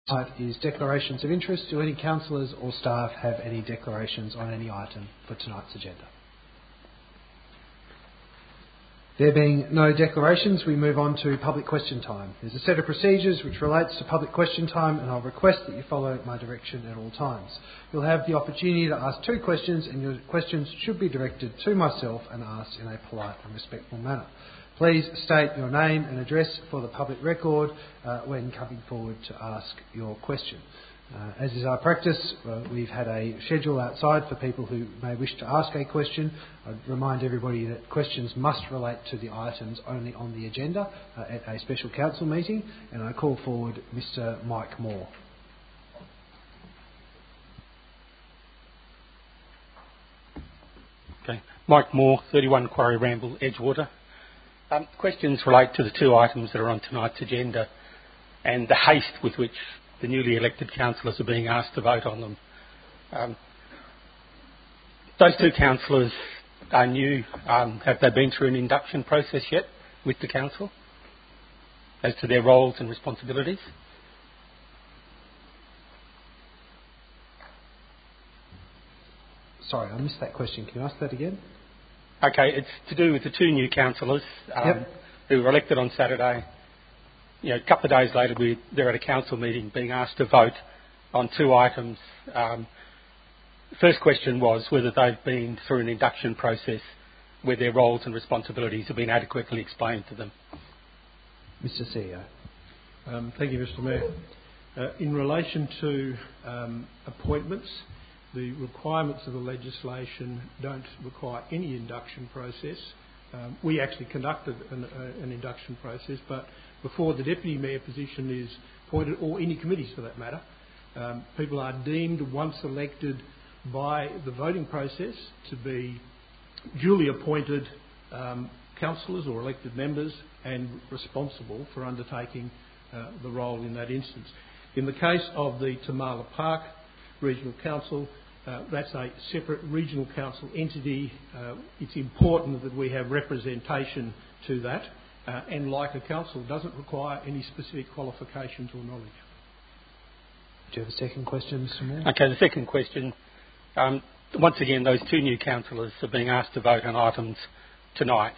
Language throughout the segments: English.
Is declarations of interest. Do any councillors or staff have any declarations on any item for tonight's agenda? There being no declarations, we move on to public question time. There's a set of procedures which relates to public question time, and I'll request that you follow my direction at all times. You'll have the opportunity to ask 2 questions, and your questions should be directed to myself and asked in a polite and respectful manner. Please state your name and address for the public record when coming forward to ask your question. As is our practice, we've had a schedule outside for people who may wish to ask a question. I'd remind everybody that questions must relate to the items only on the agenda at a special council meeting, and I call forward Mr. Mike Moore. Okay. Mike Moore, 31 Quarry Ramble, Edgewater. Questions relate to the 2 items that are on tonight's agenda and the haste with which the newly elected councillors are being asked to vote on them. Those 2 councillors are new. Have they been through an induction process yet with the council as to their roles and responsibilities? Sorry, I missed that question. Can you ask that again? Okay, it's to do with the 2 new councillors who were elected on Saturday. A couple of days later, they're at a council meeting being asked to vote on 2 items. First question was whether they've been through an induction process where their roles and responsibilities have been adequately explained to them. Mr. CEO. Thank you, Mr. Mayor. In relation to appointments, the requirements of the legislation don't require any induction process. We actually conducted an induction process, but before the Deputy Mayor position is appointed, or any committees for that matter, people are deemed, once elected by the voting process, to be duly appointed councillors or elected members and responsible for undertaking the role in that instance. In the case of the Tamala Park Regional Council, that's a separate regional council entity. It's important that we have representation to that, and like a council, doesn't require any specific qualifications or knowledge. Do you have a second question, Mr. Moore? Okay, the second question. Once again, those 2 new councillors are being asked to vote on items tonight.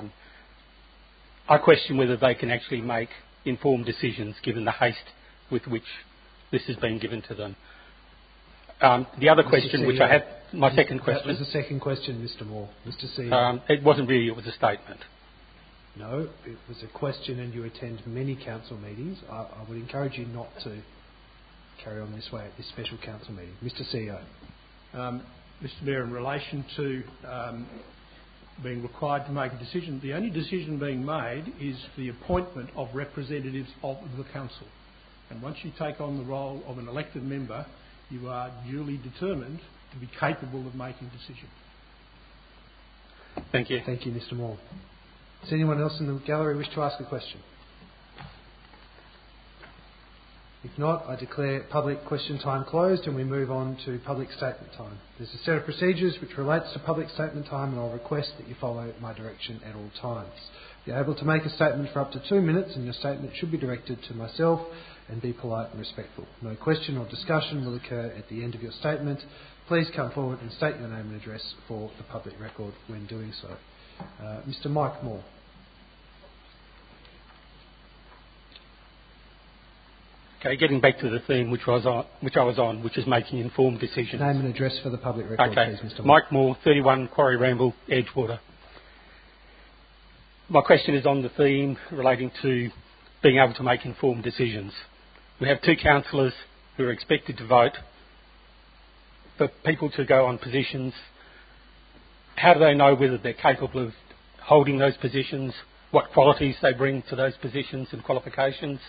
I question whether they can actually make informed decisions given the haste with which this has been given to them. The other question, which I had, my second question... That was the second question, Mr. Moore. Mr. CEO. It wasn't really, it was a statement. No, it was a question, and you attend many council meetings. I would encourage you not to carry on this way at this special council meeting. Mr. CEO. Mr. Mayor, in relation to being required to make a decision, the only decision being made is the appointment of representatives of the council. And once you take on the role of an elected member, you are duly determined to be capable of making decisions. Thank you. Thank you, Mr. Moore. Does anyone else in the gallery wish to ask a question? If not, I declare public question time closed and we move on to public statement time. There's a set of procedures which relates to public statement time, and I'll request that you follow my direction at all times. You're able to make a statement for up to 2 minutes, and your statement should be directed to myself and be polite and respectful. No question or discussion will occur at the end of your statement. Please come forward and state your name and address for the public record when doing so. Mr. Mike Moore. Okay, getting back to the theme which I was on, which is making informed decisions. Name and address for the public record, okay. Please, Mr. Moore. Mike Moore, 31 Quarry Ramble, Edgewater. My question is on the theme relating to being able to make informed decisions. We have 2 councillors who are expected to vote for people to go on positions. How do they know whether they're capable of holding those positions, what qualities they bring to those positions and qualifications?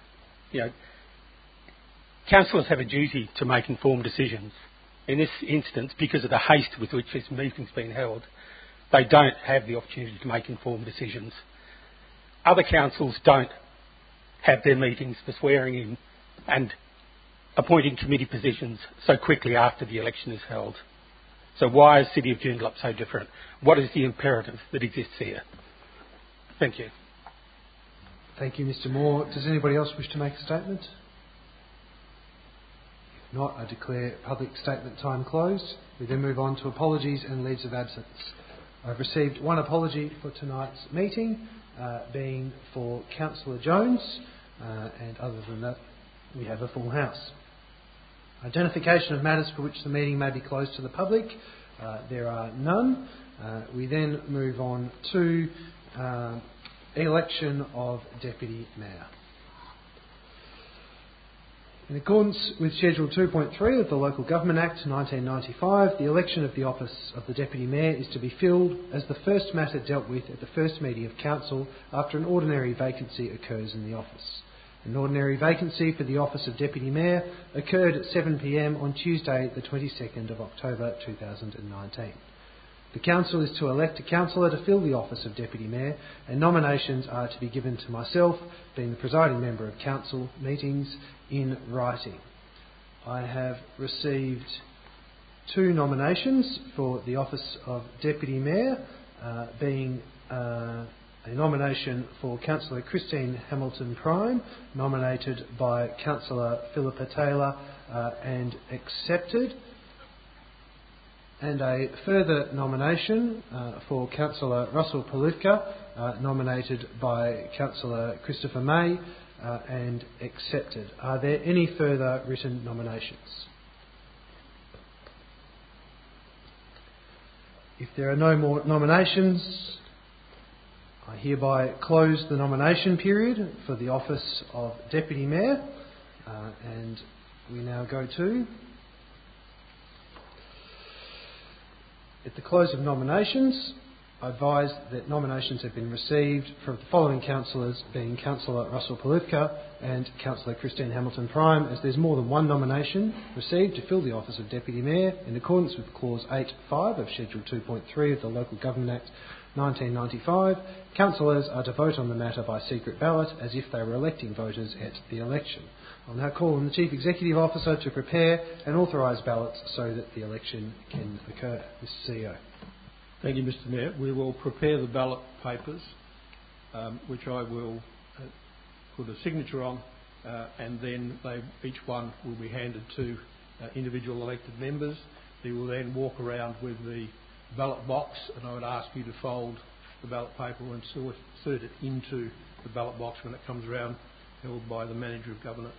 Councillors have a duty to make informed decisions. In this instance, because of the haste with which this meeting's been held, they don't have the opportunity to make informed decisions. Other councils don't have their meetings for swearing in and appointing committee positions so quickly after the election is held. So why is City of Joondalup so different? What is the imperative that exists here? Thank you. Thank you, Mr. Moore. Does anybody else wish to make a statement? If not, I declare public statement time closed. We then move on to apologies and leaves of absence. I've received one apology for tonight's meeting, being for Councillor Jones, and other than that, we have a full house. Identification of matters for which the meeting may be closed to the public. There are none. We then move on to election of Deputy Mayor. In accordance with Schedule 2.3 of the Local Government Act 1995, the election of the office of the Deputy Mayor is to be filled as the first matter dealt with at the first meeting of Council after an ordinary vacancy occurs in the office. An ordinary vacancy for the office of Deputy Mayor occurred at 7 p.m. on Tuesday the 22nd of October 2019. The Council is to elect a councillor to fill the office of Deputy Mayor, and nominations are to be given to myself, being the presiding member of Council meetings, in writing. I have received two nominations for the office of Deputy Mayor, being a nomination for Councillor Christine Hamilton Prime, nominated by Councillor Philippa Taylor and accepted, and a further nomination for Councillor Russell Palufka, nominated by Councillor Christopher May and accepted. Are there any further written nominations? If there are no more nominations, I hereby close the nomination period for the office of Deputy Mayor, and we now go to... At the close of nominations, I advise that nominations have been received from the following councillors, being Councillor Russell Palufka and Councillor Christine Hamilton Prime, as there's more than one nomination received to fill the office of Deputy Mayor in accordance with Clause 8.5 of Schedule 2.3 of the Local Government Act 1995. Councillors are to vote on the matter by secret ballot as if they were electing voters at the election. I'll now call on the Chief Executive Officer to prepare and authorise ballots so that the election can occur. Mr. CEO. Thank you, Mr. Mayor. We will prepare the ballot papers, which I will put a signature on, and then each one will be handed to individual elected members. They will then walk around with the ballot box, and I would ask you to fold the ballot paper and insert it into the ballot box when it comes around, held by the Manager of Governance.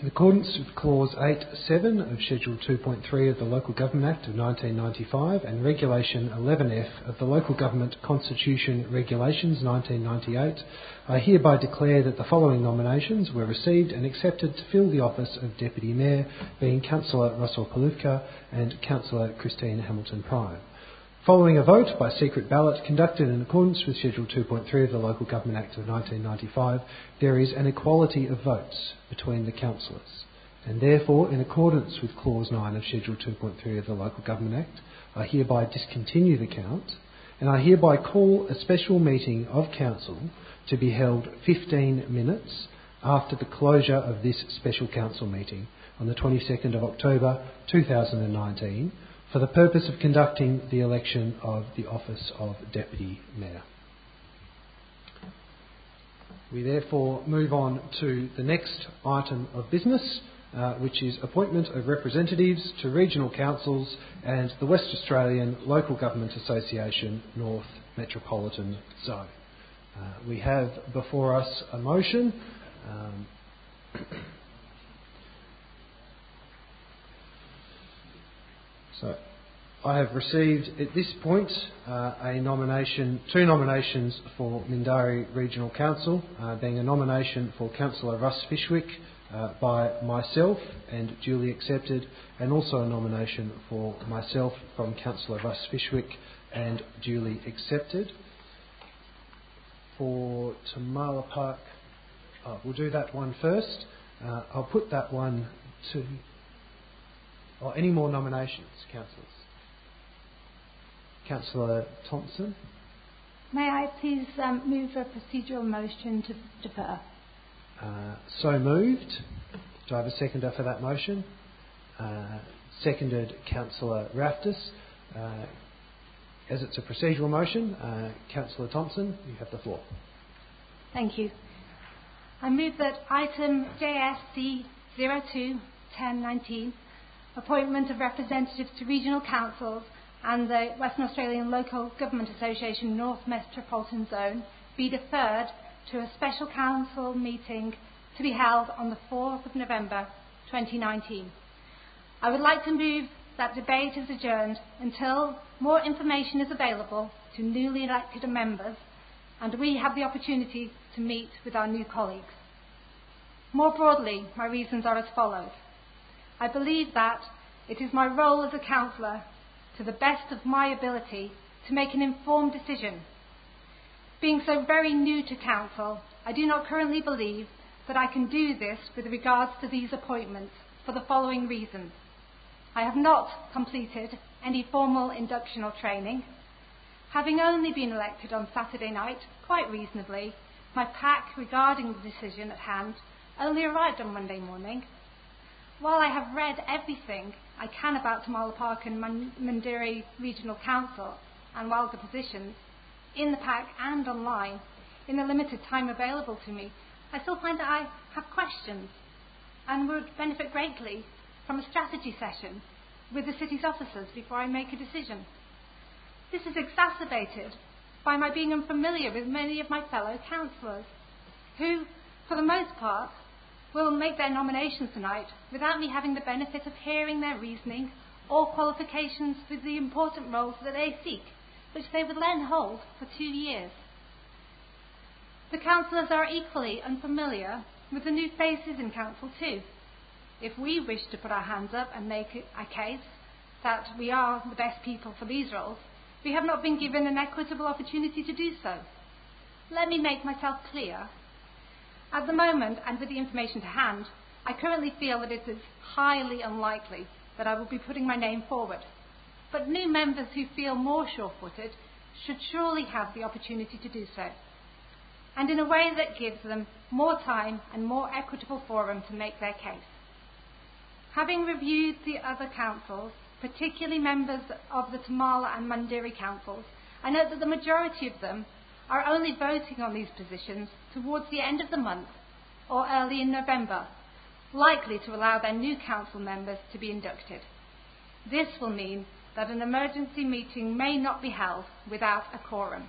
In accordance with Clause 8.7 of Schedule 2.3 of the Local Government Act of 1995 and Regulation 11F of the Local Government Constitution Regulations 1998, I hereby declare that the following nominations were received and accepted to fill the office of Deputy Mayor, being Councillor Russell Palufka and Councillor Christine Hamilton-Prime. Following a vote by secret ballot conducted in accordance with Schedule 2.3 of the Local Government Act of 1995, there is an equality of votes between the councillors, and therefore, in accordance with Clause 9 of Schedule 2.3 of the Local Government Act, I hereby discontinue the count, and I hereby call a special meeting of Council to be held 15 minutes after the closure of this special Council meeting on the 22nd of October 2019, for the purpose of conducting the election of the office of Deputy Mayor. We therefore move on to the next item of business, which is appointment of representatives to regional councils and the West Australian Local Government Association North Metropolitan Zone. We have before us a motion. So I have received at this point two nominations for Mindarie Regional Council, being a nomination for Councillor Russ Fishwick by myself and duly accepted, and also a nomination for myself from Councillor Russ Fishwick and duly accepted. For Tamala Park, we'll do that one first. I'll put that one to... any more nominations, councillors? Councillor Thompson. May I please move a procedural motion to defer? So moved. Do I have a seconder for that motion? Seconded, Councillor Raftis. As it's a procedural motion, Councillor Thompson, you have the floor. Thank you. I move that item JSC 02-1019, appointment of representatives to regional councils and the Western Australian Local Government Association North Metropolitan Zone, be deferred to a special council meeting to be held on the 4th of November 2019. I would like to move that debate is adjourned until more information is available to newly elected members and we have the opportunity to meet with our new colleagues. More broadly, my reasons are as follows. I believe that it is my role as a councillor, to the best of my ability, to make an informed decision. Being so very new to council, I do not currently believe that I can do this with regards to these appointments for the following reasons. I have not completed any formal induction or training. Having only been elected on Saturday night, quite reasonably, my pack regarding the decision at hand only arrived on Monday morning. While I have read everything I can about Tamala Park and Mindarie Regional Council and while the positions, in the pack and online, in the limited time available to me, I still find that I have questions and would benefit greatly from a strategy session with the city's officers before I make a decision. This is exacerbated by my being unfamiliar with many of my fellow councillors, who, for the most part, will make their nominations tonight without me having the benefit of hearing their reasoning or qualifications for the important roles that they seek, which they would then hold for 2 years. The councillors are equally unfamiliar with the new faces in council too. If we wish to put our hands up and make a case that we are the best people for these roles, we have not been given an equitable opportunity to do so. Let me make myself clear. At the moment, and with the information to hand, I currently feel that it is highly unlikely that I will be putting my name forward. But new members who feel more sure-footed should surely have the opportunity to do so, and in a way that gives them more time and more equitable forum to make their case. Having reviewed the other councils, particularly members of the Tamala and Mindarie councils, I note that the majority of them are only voting on these positions towards the end of the month or early in November, likely to allow their new council members to be inducted. This will mean that an emergency meeting may not be held without a quorum.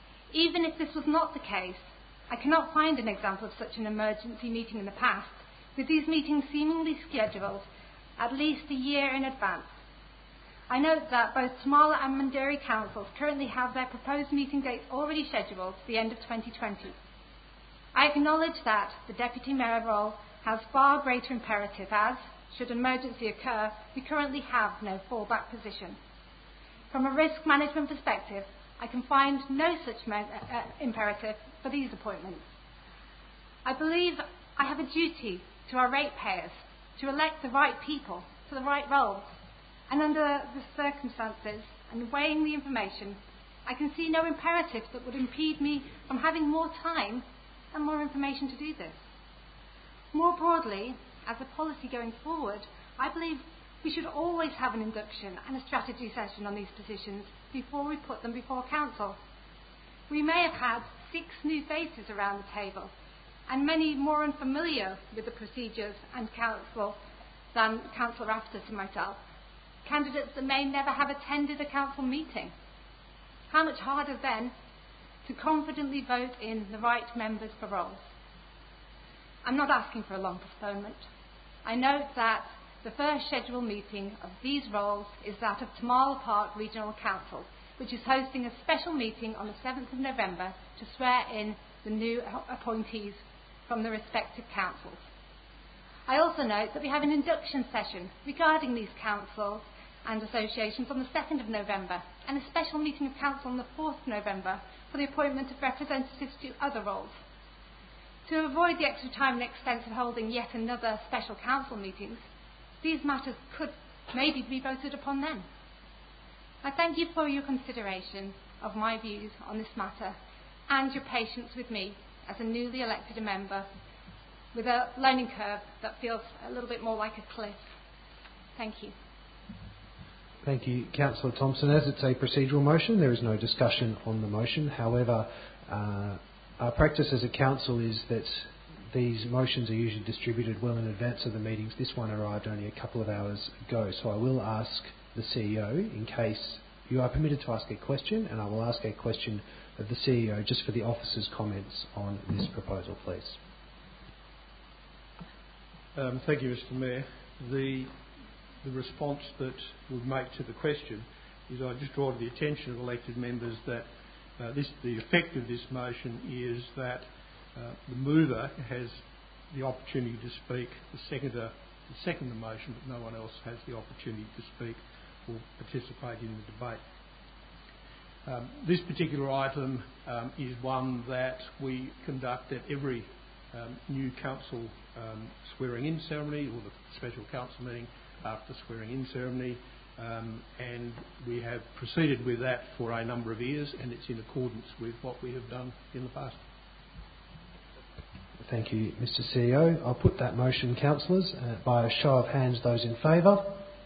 Even if this was not the case, I cannot find an example of such an emergency meeting in the past with these meetings seemingly scheduled at least a year in advance. I note that both Tamala and Mundere councils currently have their proposed meeting dates already scheduled to the end of 2020. I acknowledge that the Deputy Mayor role has far greater imperative as, should an emergency occur, we currently have no fallback position. From a risk management perspective, I can find no such imperative for these appointments. I believe I have a duty to our ratepayers to elect the right people to the right roles, and under the circumstances and weighing the information, I can see no imperative that would impede me from having more time and more information to do this. More broadly, as a policy going forward, I believe we should always have an induction and a strategy session on these positions before we put them before Council. We may have had 6 new faces around the table, and many more unfamiliar with the procedures and Council than Councillor Aftis and myself. Candidates that may never have attended a Council meeting. How much harder then to confidently vote in the right members for roles. I'm not asking for a long postponement. I note that the first scheduled meeting of these roles is that of Tamala Park Regional Council, which is hosting a special meeting on the 7th of November to swear in the new appointees from the respective councils. I also note that we have an induction session regarding these councils and associations on the 2nd of November and a special meeting of council on the 4th of November for the appointment of representatives to other roles. To avoid the extra time and expense of holding yet another special council meetings, these matters could maybe be voted upon then. I thank you for your consideration of my views on this matter and your patience with me as a newly elected member with a learning curve that feels a little bit more like a cliff. Thank you. Thank you, Councillor Thompson. As it's a procedural motion, there is no discussion on the motion. However, our practice as a council is that these motions are usually distributed well in advance of the meetings. This one arrived only a couple of hours ago, so I will ask the CEO in case you are permitted to ask a question, and I will ask a question of the CEO just for the officer's comments on this proposal, please. Thank you, Mr. Mayor. The response that we'll make to the question is I just draw to the attention of elected members that the effect of this motion is that the mover has the opportunity to speak, the seconder the motion, but no one else has the opportunity to speak or participate in the debate. This particular item is one that we conduct at every new council swearing-in ceremony or the special council meeting after swearing-in ceremony, and we have proceeded with that for a number of years, and it's in accordance with what we have done in the past. Thank you, Mr. CEO. I'll put that motion, councillors, by a show of hands. Those in favour?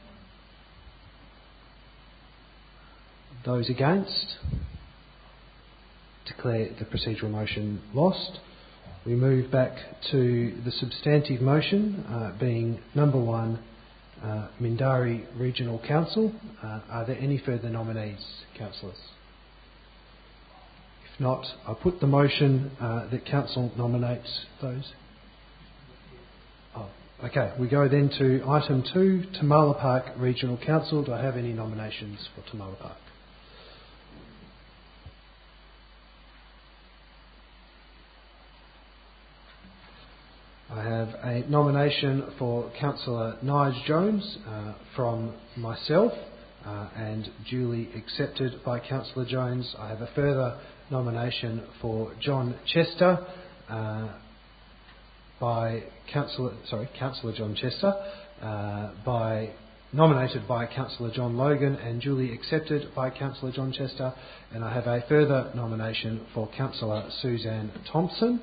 Those against? Declare the procedural motion lost. We move back to the substantive motion, being number 1, Mundere Regional Council. Are there any further nominees, councillors? If not, I'll put the motion that council nominates those. Okay, we go then to item 2, Tamala Park Regional Council. Do I have any nominations for Tamala Park? I have a nomination for Councillor Nige Jones from myself and duly accepted by Councillor Jones. I have a further nomination for John Chester by Councillor John Chester, nominated by Councillor John Logan and duly accepted by Councillor John Chester. And I have a further nomination for Councillor Suzanne Thompson.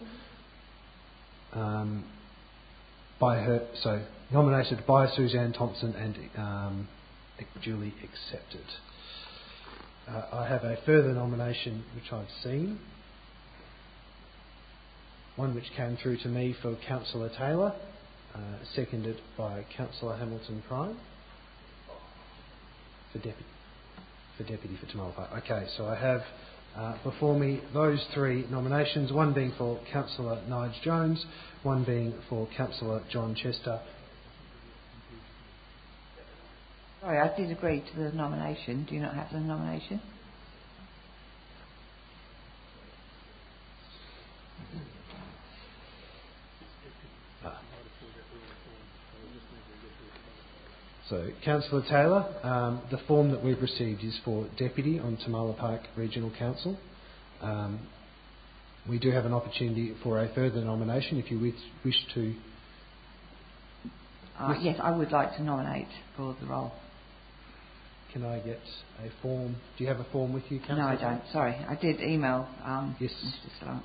Nominated by Suzanne Thompson and duly accepted. I have a further nomination which I've seen, one which came through to me for Councillor Taylor, seconded by Councillor Hamilton Prime for deputy for Tamala Park. Okay, so I have before me those three nominations, one being for Councillor Nige Jones, one being for Councillor John Chester. Sorry, I did agree to the nomination. Do you not have the nomination? So, Councillor Taylor, the form that we've received is for Deputy on Tamala Park Regional Council. We do have an opportunity for a further nomination if you wish to. Yes, I would like to nominate for the role. Can I get a form? Do you have a form with you, Councillor? No, I don't. Sorry. I did email yes. Mr. Slants.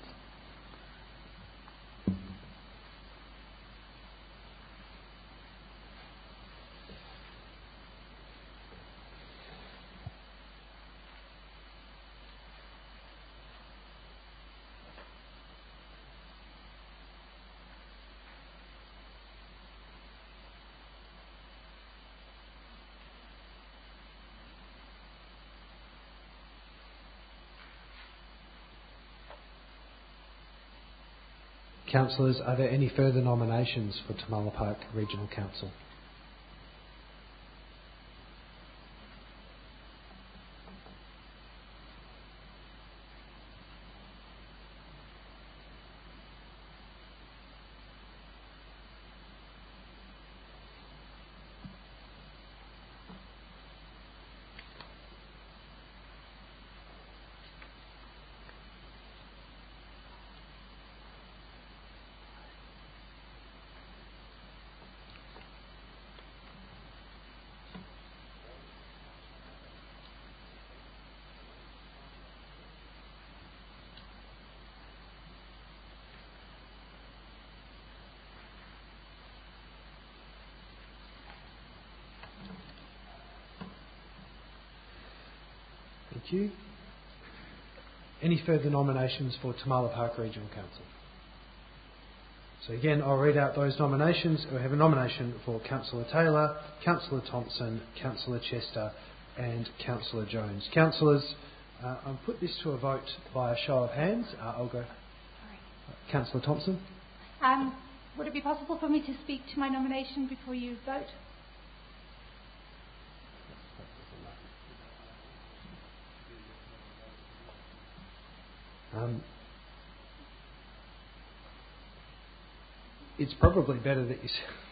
Councillors, are there any further nominations for Tamala Park Regional Council? Thank you. Any further nominations for Tamala Park Regional Council? So again, I'll read out those nominations. We have a nomination for Councillor Taylor, Councillor Thompson, Councillor Chester and Councillor Jones. Councillors, I'll put this to a vote by a show of hands. I'll go. Councillor Thompson. Would it be possible for me to speak to my nomination before you vote? It's probably better that you...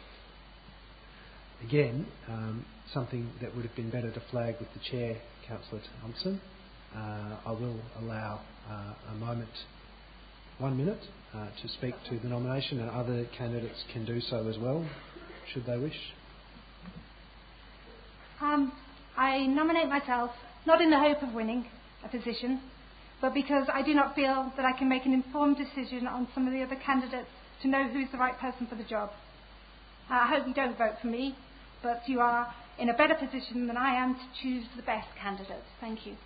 Again, something that would have been better to flag with the Chair, Councillor Thompson. I will allow a moment, 1 minute, to speak to the nomination, and other candidates can do so as well, should they wish. I nominate myself, not in the hope of winning a position, but because I do not feel that I can make an informed decision on some of the other candidates to know who's the right person for the job. I hope you don't vote for me, but you are in a better position than I am to choose the best candidate. Thank you.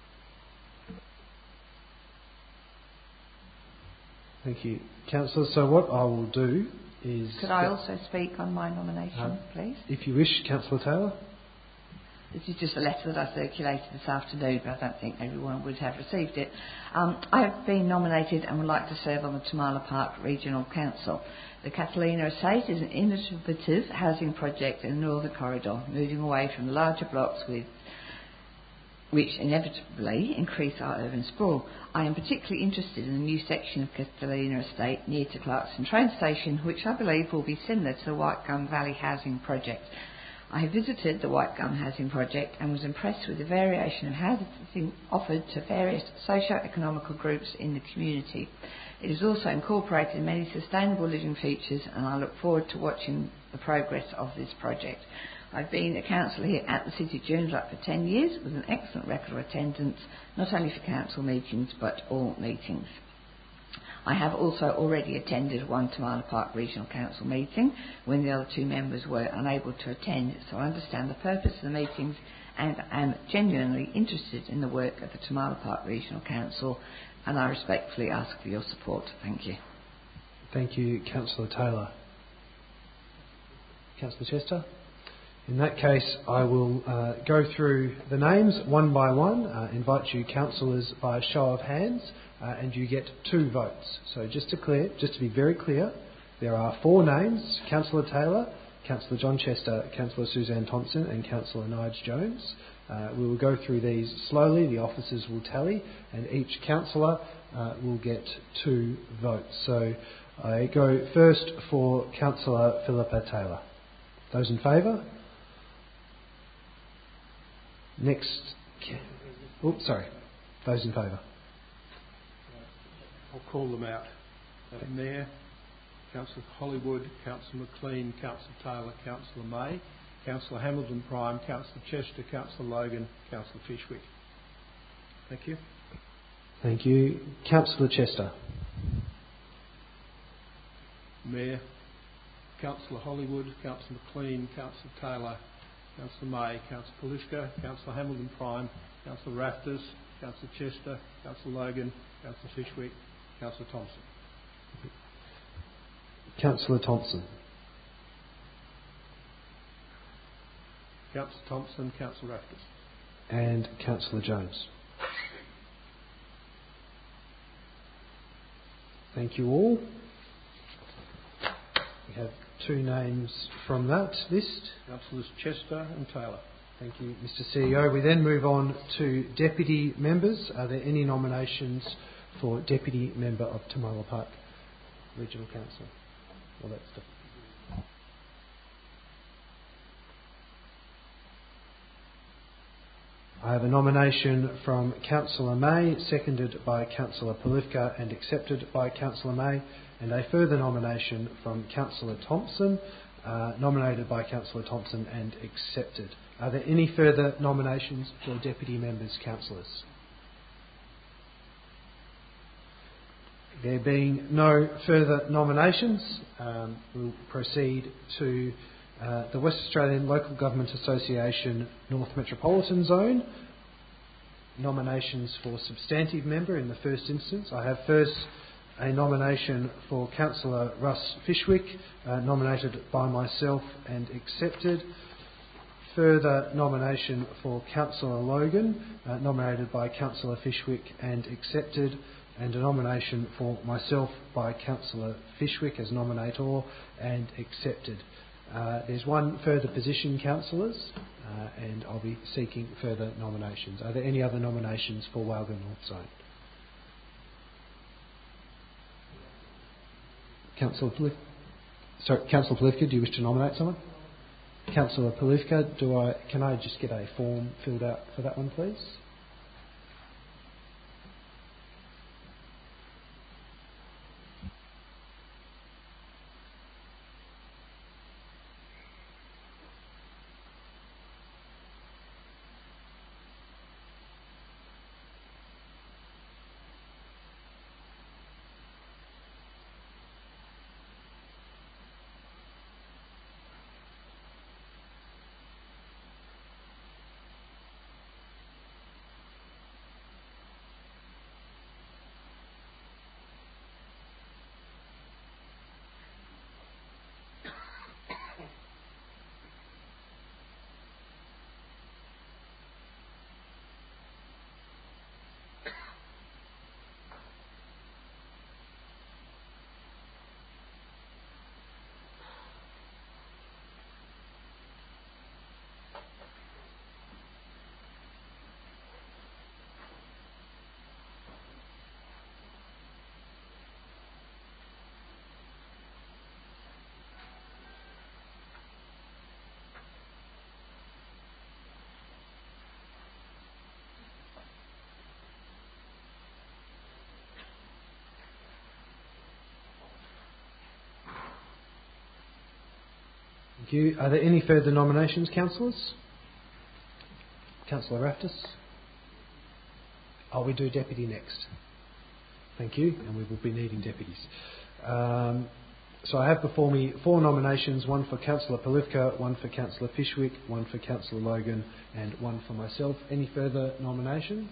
Thank you, Councillor. So what I will do is... Could I also speak on my nomination, please? If you wish, Councillor Taylor. This is just a letter that I circulated this afternoon, but I don't think everyone would have received it. I have been nominated and would like to serve on the Tamala Park Regional Council. The Catalina Estate is an innovative housing project in the Northern Corridor, moving away from the larger blocks which inevitably increase our urban sprawl. I am particularly interested in the new section of Catalina Estate near to Clarkson train station, which I believe will be similar to the White Gum Valley housing project. I have visited the White Gum Housing Project and was impressed with the variation of housing offered to various socio-economical groups in the community. It has also incorporated many sustainable living features, and I look forward to watching the progress of this project. I've been a councillor here at the City of Joondalup for 10 years with an excellent record of attendance, not only for council meetings but all meetings. I have also already attended one Tamala Park Regional Council meeting when the other two members were unable to attend, so I understand the purpose of the meetings and am genuinely interested in the work of the Tamala Park Regional Council, and I respectfully ask for your support. Thank you. Thank you, Councillor Taylor. Councillor Chester. In that case, I will go through the names one by one, invite you councillors by a show of hands, and you get 2 votes. So just to be very clear, there are 4 names: Councillor Taylor, Councillor John Chester, Councillor Suzanne Thompson and Councillor Nige Jones. We will go through these slowly, the officers will tally, and each councillor will get 2 votes. So I go first for Councillor Philippa Taylor. Those in favour? Next. Those in favour? I'll call them out. Mayor, Councillor Hollywood, Councillor McLean, Councillor Taylor, Councillor May, Councillor Hamilton Prime, Councillor Chester, Councillor Logan, Councillor Fishwick. Thank you. Thank you. Councillor Chester. Mayor, Councillor Hollywood, Councillor McLean, Councillor Taylor, Councillor May, Councillor Polishka, Councillor Hamilton Prime, Councillor Rafters, Councillor Chester, Councillor Logan, Councillor Fishwick, Councillor Thompson. Councillor Thompson. Councillor Thompson, Councillor Rafters. And Councillor Jones. Thank you all. We have 2 names from that list. Councillors Chester and Taylor. Thank you, Mr. CEO. We then move on to deputy members. Are there any nominations for deputy member of Tamala Park Regional Council? Well, that's the... I have a nomination from Councillor May, seconded by Councillor Polifka and accepted by Councillor May, and a further nomination from Councillor Thompson, nominated by Councillor Thompson and accepted. Are there any further nominations for deputy members, councillors? There being no further nominations, we'll proceed to the West Australian Local Government Association North Metropolitan Zone. Nominations for substantive member in the first instance. I have first a nomination for Councillor Russ Fishwick, nominated by myself and accepted. Further nomination for Councillor Logan, nominated by Councillor Fishwick and accepted. And a nomination for myself by Councillor Fishwick as nominator and accepted. There's one further position, councillors, and I'll be seeking further nominations. Are there any other nominations for Walga North Zone? Councillor Polifka, do you wish to nominate someone? Councillor Polifka, can I just get a form filled out for that one, please? Thank you. Are there any further nominations, councillors? Councillor Raftis? We do deputy next. Thank you, and we will be needing deputies. So I have before me 4 nominations, one for Councillor Polifka, one for Councillor Fishwick, one for Councillor Logan and one for myself. Any further nominations?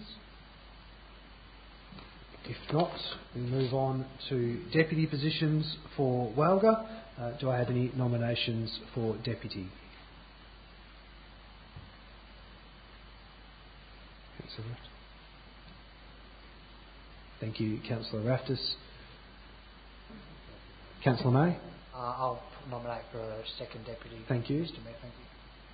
If not, we move on to deputy positions for Walga. Do I have any nominations for deputy? Councillor Raftis. Thank you, Councillor Raftis. Councillor May? I'll nominate for a second deputy. Thank you. Mr. Mayor, thank you.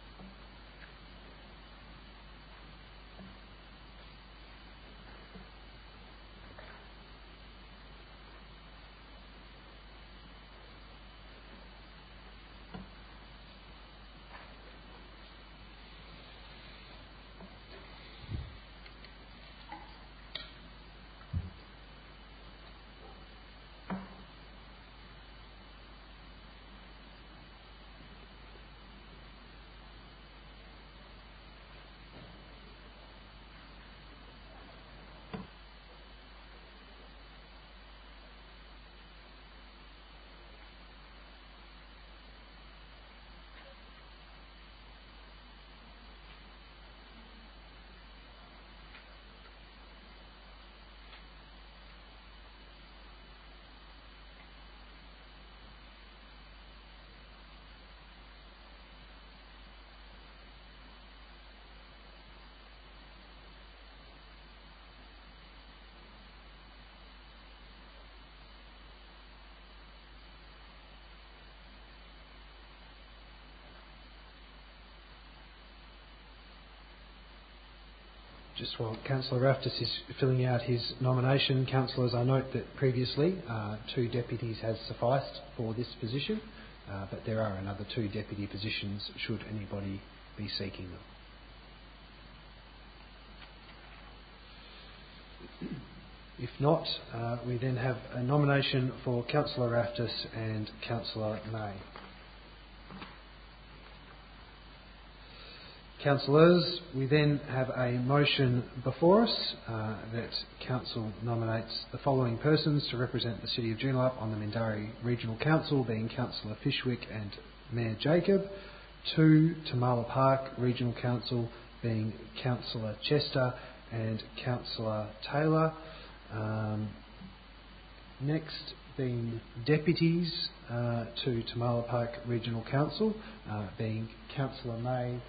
Just while Councillor Raftis is filling out his nomination, councillors, I note that previously 2 deputies has sufficed for this position, but there are another 2 deputy positions should anybody be seeking them. If not, we then have a nomination for Councillor Raftis and Councillor May. Councillors, we then have a motion before us that Council nominates the following persons to represent the City of Joondalup on the Mindarie Regional Council, being Councillor Fishwick and Mayor Jacob. 2, Tamala Park Regional Council, being Councillor Chester and Councillor Taylor. Next, being deputies to Tamala Park Regional Council, being Councillor May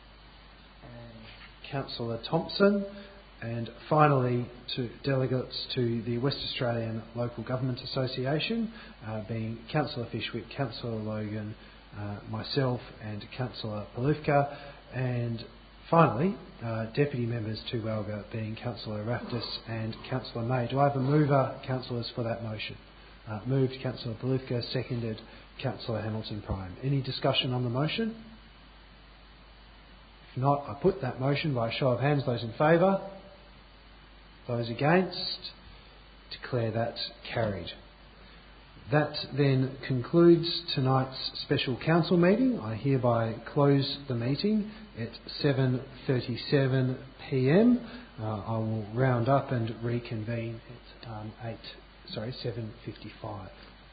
and Councillor Thompson, and finally to delegates to the West Australian Local Government Association, being Councillor Fishwick, Councillor Logan, myself and Councillor Palufka, and finally deputy members to WALGA, being Councillor Raftis and Councillor May. Do I have a mover, councillors, for that motion? Moved Councillor Palufka, seconded Councillor Hamilton Prime. Any discussion on the motion? If not, I put that motion by a show of hands. Those in favour? Those against? Declare that carried. That then concludes tonight's special council meeting. I hereby close the meeting at 7:37 p.m. I will round up and reconvene at 7:55.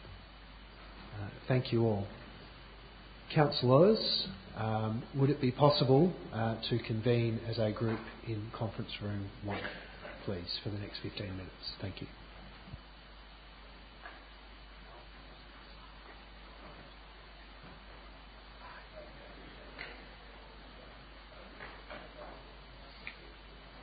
Thank you all. Councillors, would it be possible to convene as a group in conference room 1, please, for the next 15 minutes? Thank you.